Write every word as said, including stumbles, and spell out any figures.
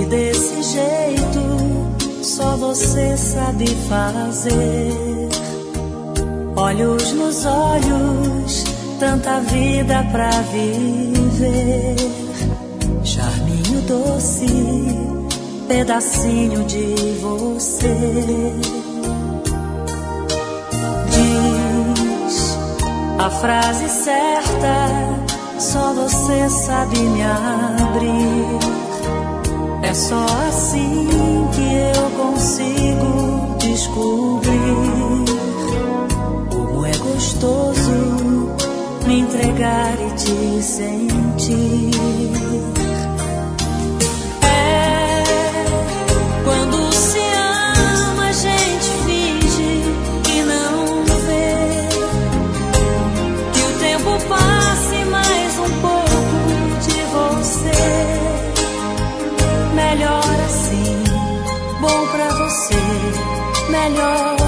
desse jeito só você sabe fazer. Olhos nos olhos, tanta vida pra viver. Charminho doce, pedacinho de você. Diz a frase certa, só você sabe me abrir. É só assim que eu consigo descobrir como é gostoso me entregar e te sentir. É quando se ama, a gente finge que não vê, que o tempo passe mais um pouco de você. Melhor assim, bom pra você, melhor